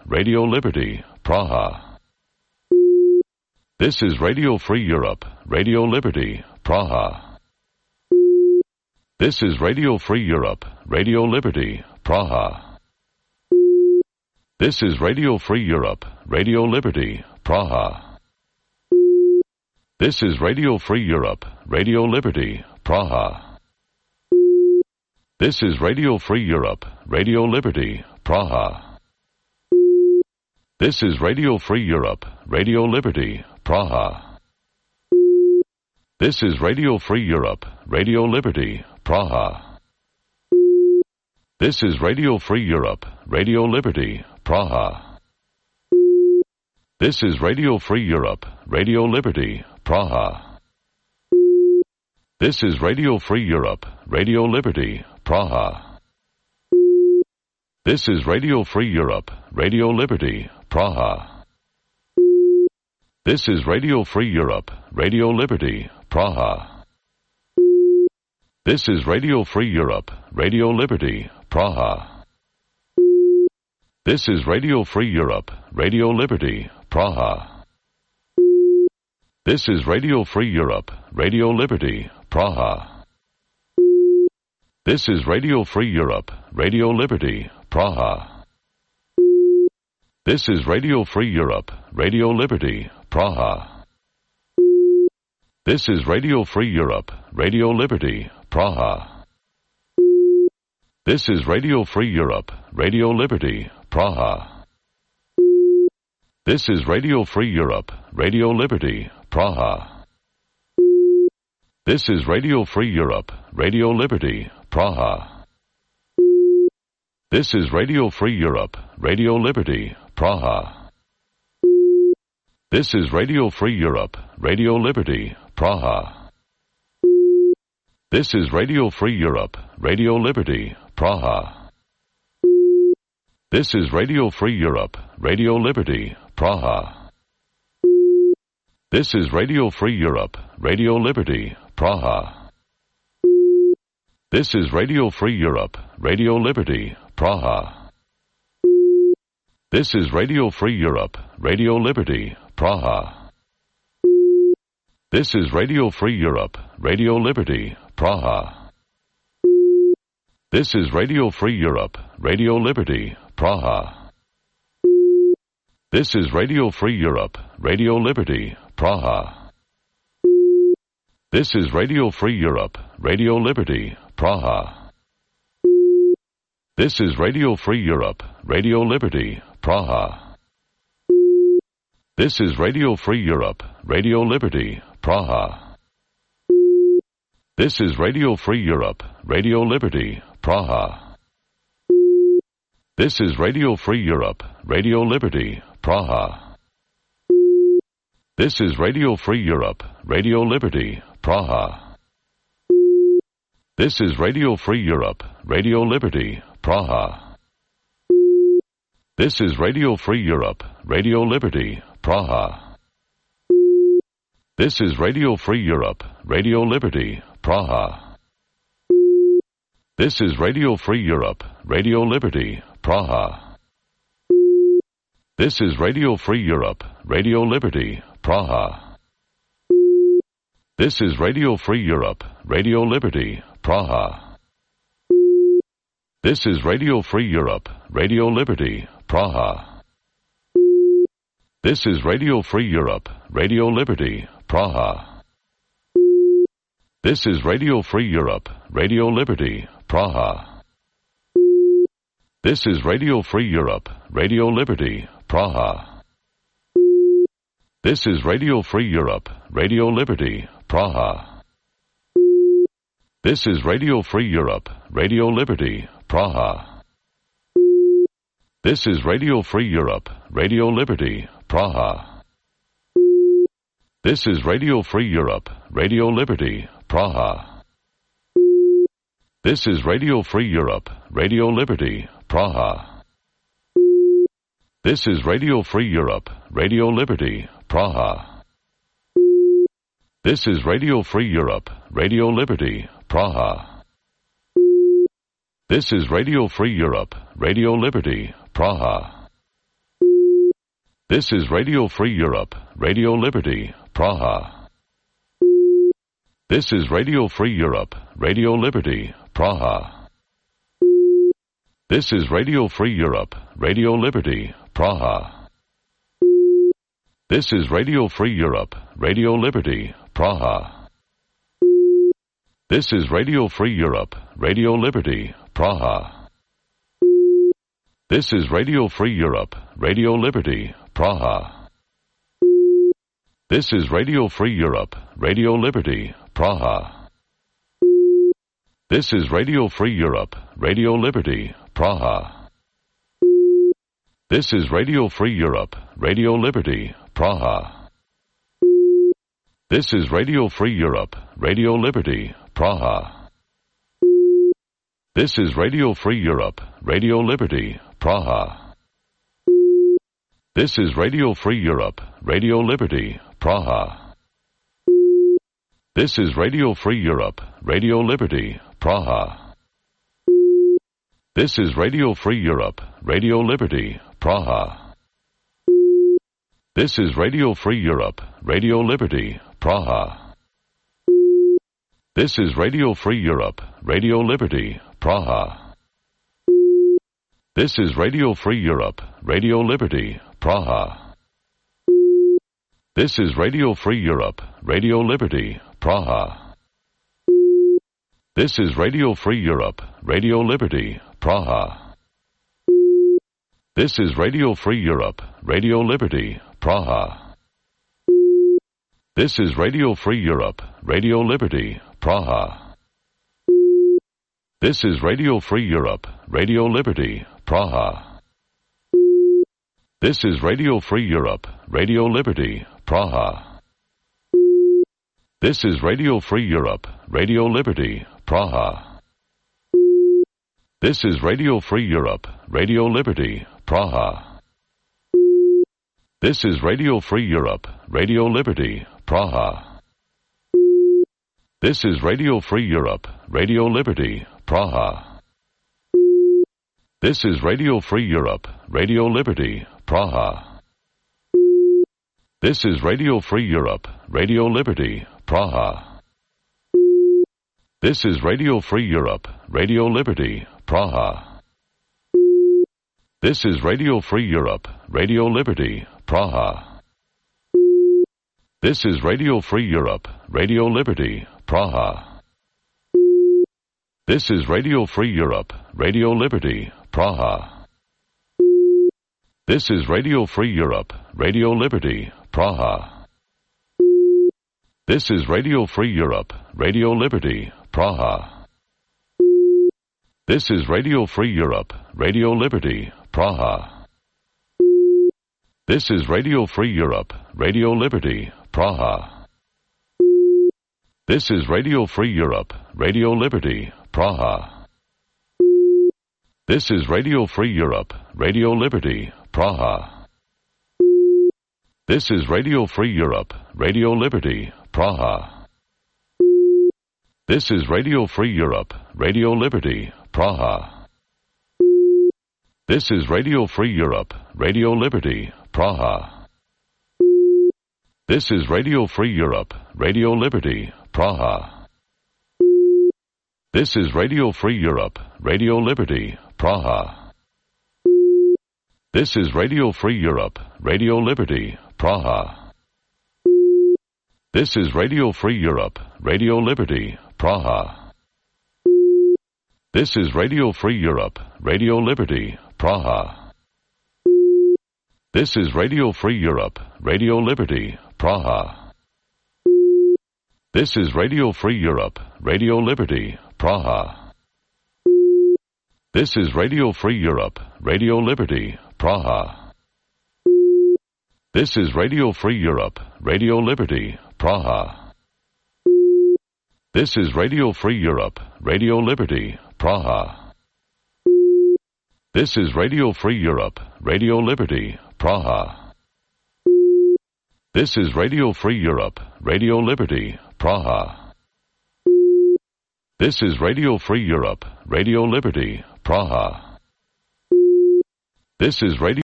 Radio Liberty, Praha. This is Radio Free Europe, Radio Liberty, Praha. This is Radio Free Europe, Radio Liberty, Praha. This is Radio Free Europe, Radio Liberty, Praha. This is Radio Free Europe, Radio Liberty, Praha. This is Radio Free Europe, Radio Liberty, Praha. This is Radio Free Europe, Radio Liberty, Praha. This is Radio Free Europe, Radio Liberty, Praha. This is Radio Free Europe, Radio Liberty, Praha. This is Radio Free Europe, Radio Liberty, Praha. This is Radio Free Europe, Radio Liberty, Praha. This is Radio Free Europe, Radio Liberty, Praha. This is Radio Free Europe, Radio Liberty, Praha. This is Radio Free Europe, Radio Liberty, Praha. This is Radio Free Europe, Radio Liberty, Praha. This is Radio Free Europe, Radio Liberty, Praha. This is Radio Free Europe, Radio Liberty, Praha. This is Radio Free Europe, Radio Liberty, Praha. This is Radio Free Europe, Radio Liberty, Praha. This is Radio Free Europe, Radio Liberty, Praha. This is Radio Free Europe, Radio Liberty, Praha. This is Radio Free Europe, Radio Liberty, Praha. This is Radio Free Europe, Radio Liberty, Praha. This is Radio Free Europe, Radio Liberty, Praha. This is Radio Free Europe, Radio Liberty, Praha. This is Radio Free Europe, Radio Liberty, Praha. This is Radio Free Europe, Radio Liberty, Praha. This is Radio Free Europe, Radio Liberty, Praha. This is Radio Free Europe, Radio Liberty, Praha. This is Radio Free Europe, Radio Liberty, Praha. This is Radio Free Europe, Radio Liberty, Praha. This is Radio Free Europe, Radio Liberty, Praha. This is Radio Free Europe, Radio Liberty, Praha. This is Radio Free Europe, Radio Liberty, Praha. This is Radio Free Europe, Radio Liberty, Praha. This is Radio Free Europe, Radio Liberty, Praha. This is Radio Free Europe, Radio Liberty, Praha. This is Radio Free Europe, Radio Liberty, Praha. This is Radio Free Europe, Radio Liberty, Praha. This is Radio Free Europe, Radio Liberty, Praha. This is Radio Free Europe, Radio Liberty, Praha. This is Radio Free Europe, Radio Liberty, Praha. This is Radio Free Europe, Radio Liberty, Praha. This is Radio Free Europe, Radio Liberty, Praha. This is Radio Free Europe, Radio Liberty, Praha. This is Radio Free Europe, Radio Liberty, Praha. This is Radio Free Europe, Radio Liberty, Praha. This is Radio Free Europe, Radio Liberty, Praha. This is Radio Free Europe, Radio Liberty, Praha. This is Radio Free Europe, Radio Liberty, Praha. This is Radio Free Europe, Radio Liberty, Praha. This is Radio Free Europe, Radio Liberty, Praha. This is Radio Free Europe, Radio Liberty, Praha. This is Radio Free Europe, Radio Liberty, Praha. This is Radio Free Europe, Radio Liberty, Praha. This is Radio Free Europe, Radio Liberty, Praha. This is Radio Free Europe, Radio Liberty, Praha. This is Radio Free Europe, Radio Liberty, Praha. This is Radio Free Europe, Radio Liberty, Praha. This is Radio Free Europe, Radio Liberty, Praha. This is Radio Free Europe, Radio Liberty, Praha. This is Radio Free Europe, Radio Liberty, Praha. This is Radio Free Europe, Radio Liberty, Praha. This is Radio Free Europe, Radio Liberty, Praha. This is Radio Free Europe, Radio Liberty, Praha. This is Radio Free Europe, Radio Liberty, Praha. This is Radio Free Europe, Radio Liberty, Praha. This is Radio Free Europe, Radio Liberty, Praha. This is Radio Free Europe, Radio Liberty, Praha. This is Radio Free Europe, Radio Liberty, Praha. This is Radio Free Europe, Radio Liberty, Praha. This is Radio Free Europe, Radio Liberty, Praha. This is Radio Free Europe, Radio Liberty, Praha. This is Radio Free Europe, Radio Liberty, Praha. This is Radio Free Europe, Radio Liberty, Praha. This is Radio Free Europe, Radio Liberty, Praha. This is Radio Free Europe, Radio Liberty, Praha. This is Radio Free Europe, Radio Liberty, Praha. This is Radio Free Europe, Radio Liberty, Praha. This is Radio Free Europe, Radio Liberty, Praha. This is Radio Free Europe, Radio Liberty, Praha. This is Radio Free Europe, Radio Liberty, Praha. This is Radio Free Europe, Radio Liberty, Praha. This is Radio Free Europe, Radio Liberty, Praha. This is Radio Free Europe, Radio Liberty, Praha. This is Radio Free Europe, Radio Liberty, Praha. This is Radio Free Europe, Radio Liberty, Praha. This is Radio Free Europe, Radio Liberty, Praha. This is Radio Free Europe, Radio Liberty, Praha. This is Radio Free Europe, Radio Liberty, Praha. This is Radio Free Europe, Radio Liberty, Praha. This is Radio Free Europe, Radio Liberty, Praha. This is Radio Free Europe, Radio Liberty, Praha. This is Radio Free Europe, Radio Liberty, Praha. This is Radio Free Europe, Radio Liberty, Praha. This is Radio Free Europe, Radio Liberty, Praha. This is Radio Free Europe, Radio Liberty, Praha. This is Radio Free Europe, Radio Liberty, Praha. This is Radio Free Europe, Radio Liberty, Praha. This is Radio Free Europe, Radio Liberty, Praha. This is Radio Free Europe, Radio Liberty, Praha. This is Radio Free Europe, Radio Liberty, Praha. This is Radio Free Europe, Radio Liberty, Praha. This is Radio Free Europe, Radio Liberty, Praha. This is Radio Free Europe, Radio Liberty, Praha. This is Radio Free Europe, Radio Liberty, Praha. This is Radio Free Europe, Radio Liberty, Praha. This is Radio Free Europe, Radio Liberty, Praha. This is Radio Free Europe, Radio Liberty, Praha. This is Radio Free Europe, Radio Liberty, Praha. This is Radio Free Europe, Radio Liberty, Praha. This is Radio